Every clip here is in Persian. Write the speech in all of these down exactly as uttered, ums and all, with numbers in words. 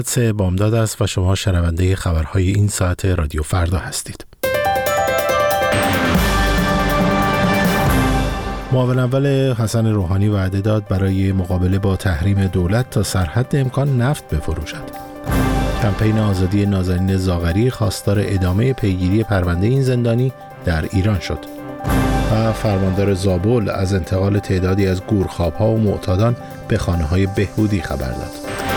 سه بامداد است و شما شنونده خبرهای این ساعت رادیو فردا هستید. معاون اول حسن روحانی وعده داد برای مقابله با تحریم دولت تا سرحد امکان نفت بفروشد. کمپین آزادی نازنین زاغری خواستار ادامه پیگیری پرونده این زندانی در ایران شد. و فرماندار زابل از انتقال تعدادی از گورخواب‌ها و معتادان به خانه‌های بهبودی خبر داد.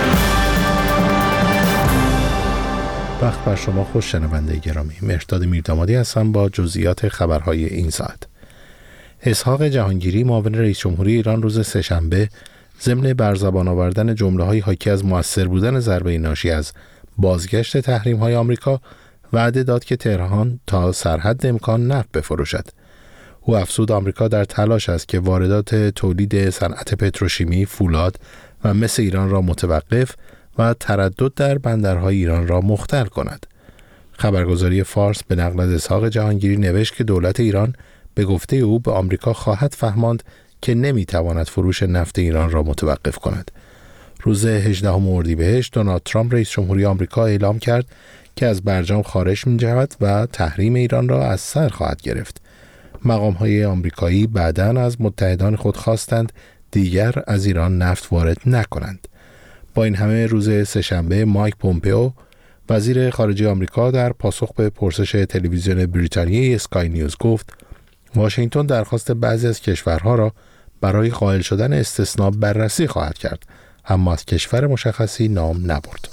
وقت بر شما خوش شنونده گرامی. مهرداد میردامادی هستم با جزئیات خبرهای این ساعت. اسحاق جهانگیری معاون رئیس جمهوری ایران روز سه‌شنبه ضمن بر زبان آوردن جمله‌های حاکی از مؤثر بودن ضربه ناشی از بازگشت تحریم‌های آمریکا وعده داد که تهران تا سرحد امکان نفت بفروشد. او افزود آمریکا در تلاش است که واردات تولید صنعت پتروشیمی، فولاد و مس ایران را متوقف و تردد در بندرهای ایران را مختل کند. خبرگزاری فارس به نقل از اسحاق جهانگیری نوشت که دولت ایران به گفته او به آمریکا خواهد فهماند که نمیتواند فروش نفت ایران را متوقف کند. روز هجدهم اردیبهشت دونالد ترامپ رئیس جمهوری آمریکا اعلام کرد که از برجام خارج می‌شود و تحریم ایران را از سر خواهد گرفت. مقام‌های آمریکایی بعداً از متحدان خود خواستند دیگر از ایران نفت وارد نکنند. با این همه روز سه‌شنبه مایک پومپئو وزیر خارجه آمریکا در پاسخ به پرسش تلویزیون بریتانیایی اسکای نیوز گفت واشنگتن درخواست بعضی از کشورها را برای قائل شدن استثناء بررسی خواهد کرد، اما از کشور مشخصی نام نبرد.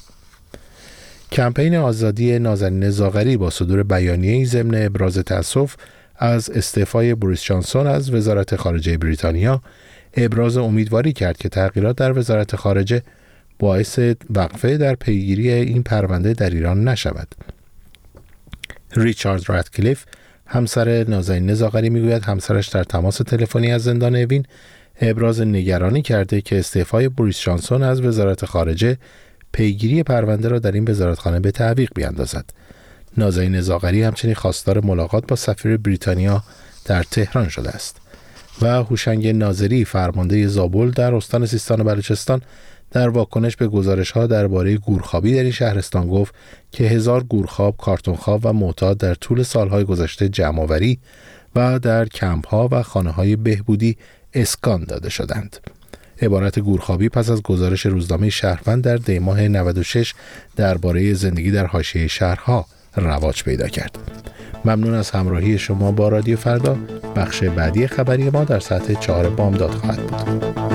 کمپین آزادی نازنین زاغری با صدور بیانیه‌ای ضمن ابراز تأسف از استعفای بوریس جانسون از وزارت خارجه بریتانیا ابراز امیدواری کرد که تغییرات در وزارت خارجه باعث وقفه در پیگیری این پرونده در ایران نشود. ریچارد رادکلیف همسر نازنین زاغری میگوید همسرش در تماس تلفنی از زندان اوین ابراز نگرانی کرده که استعفای بوریس جانسون از وزارت خارجه پیگیری پرونده را در این وزارتخانه به تعویق بیاندازد. نازنین زاغری همچنین خواستار ملاقات با سفیر بریتانیا در تهران شده است. و هوشنگ ناظری فرمانده زابل در استان سیستان و بلوچستان در واکنش به گزارش‌ها درباره گورخوابی در این شهرستان گفت که هزار گورخواب، کارتونخواب و معتاد در طول سالهای گذشته جمع‌آوری و در کمپ‌ها و خانه‌های بهبودی اسکان داده شدند. عبارت گورخوابی پس از گزارش روزنامه شهروند در دی ماه نود و شش درباره زندگی در حاشیه شهرها رواج پیدا کرد. ممنون از همراهی شما با رادیو فردا. بخش بعدی خبری ما در ساعت چهار بامداد خواهد بود.